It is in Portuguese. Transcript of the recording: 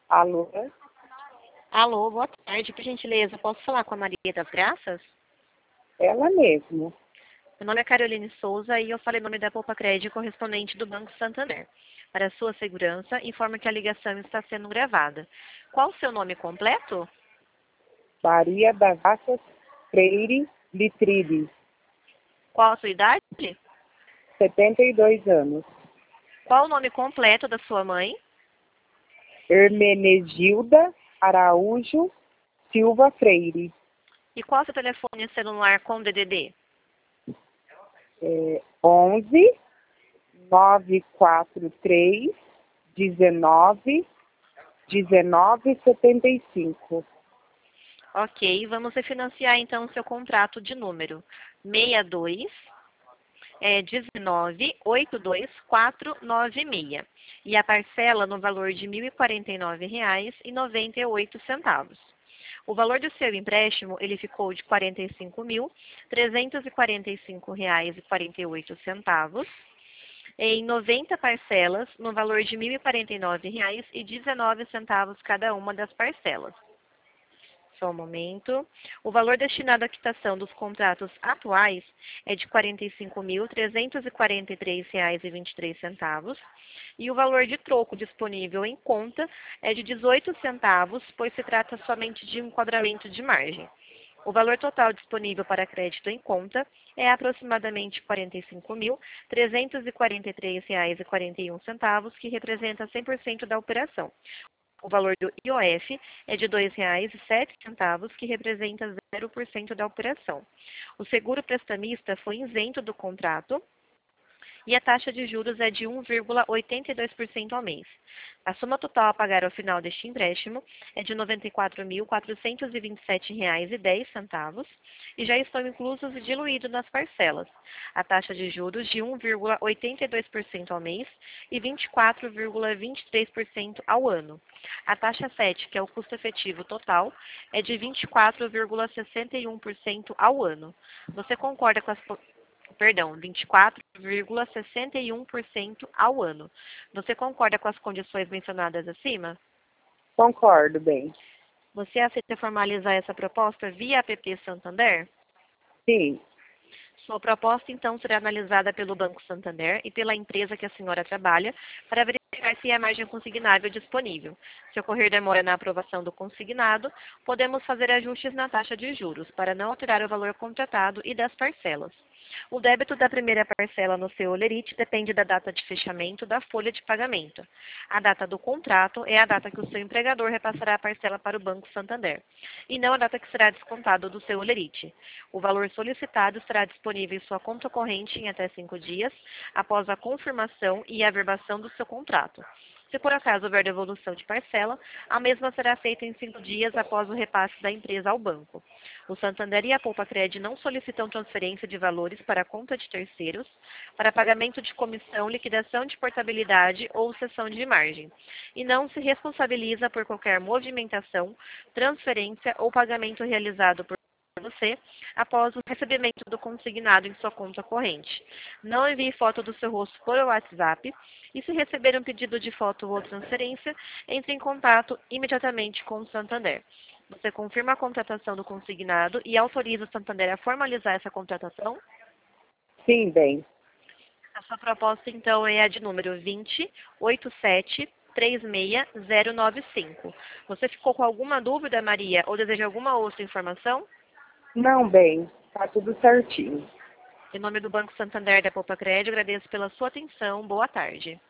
Alô? Alô, boa tarde, por gentileza. Posso falar com a Maria das Graças? Ela mesmo. Meu nome é Caroline Souza e eu falei em nome da Poupa Crédito correspondente do Banco Santander. Para sua segurança, informo que a ligação está sendo gravada. Qual o seu nome completo? Maria das Graças Freire Litride, Qual a sua idade? 72 anos. Qual o nome completo da sua mãe? Hermenegilda Araújo Silva Freire. E qual o seu telefone celular com DDD? 11 943 19 1975. Ok, vamos refinanciar então o seu contrato de número 62 19 82496 e a parcela no valor de R$ 1.049,98. O valor do seu empréstimo ele ficou de R$ 45.345,48 em 90 parcelas no valor de R$ 1.049,19 cada uma das parcelas. Só um momento. O valor destinado à quitação dos contratos atuais é de R$ 45.343,23 e o valor de troco disponível em conta é de 18 centavos, pois se trata somente de um enquadramento de margem. O valor total disponível para crédito em conta é aproximadamente R$ 45.343,41, que representa 100% da operação. O valor do IOF é de R$ 2,07, que representa 0% da operação. O seguro prestamista foi isento do contrato e a taxa de juros é de 1,82% ao mês. A soma total a pagar ao final deste empréstimo é de R$ 94.427,10 e já estão inclusos e diluídos nas parcelas. A taxa de juros de 1,82% ao mês e 24,23% ao ano. A taxa 7, que é o custo efetivo total, é de 24,61% ao ano. Você concorda com as 24,61% ao ano. Você concorda com as condições mencionadas acima? Concordo, bem. Você aceita formalizar essa proposta via app Santander? Sim. Sua proposta, então, será analisada pelo Banco Santander e pela empresa que a senhora trabalha para verificar se há margem consignável disponível. Se ocorrer demora na aprovação do consignado, podemos fazer ajustes na taxa de juros para não alterar o valor contratado e das parcelas. O débito da primeira parcela no seu holerite depende da data de fechamento da folha de pagamento. A data do contrato é a data que o seu empregador repassará a parcela para o Banco Santander, e não a data que será descontado do seu holerite. O valor solicitado estará disponível em sua conta corrente em até 5 dias, após a confirmação e averbação do seu contrato. Se por acaso houver devolução de parcela, a mesma será feita em 5 dias após o repasse da empresa ao banco. O Santander e a Poupa Crédito não solicitam transferência de valores para a conta de terceiros, para pagamento de comissão, liquidação de portabilidade ou cessão de margem, e não se responsabiliza por qualquer movimentação, transferência ou pagamento realizado por você após o recebimento do consignado em sua conta corrente. Não envie foto do seu rosto por WhatsApp e, se receber um pedido de foto ou transferência, entre em contato imediatamente com o Santander. Você confirma a contratação do consignado e autoriza o Santander a formalizar essa contratação? Sim, bem. A sua proposta, então, é a de número 208736095. Você ficou com alguma dúvida, Maria, ou deseja alguma outra informação? Não, bem. Tá tudo certinho. Em nome do Banco Santander da Poupa Crédito, agradeço pela sua atenção. Boa tarde.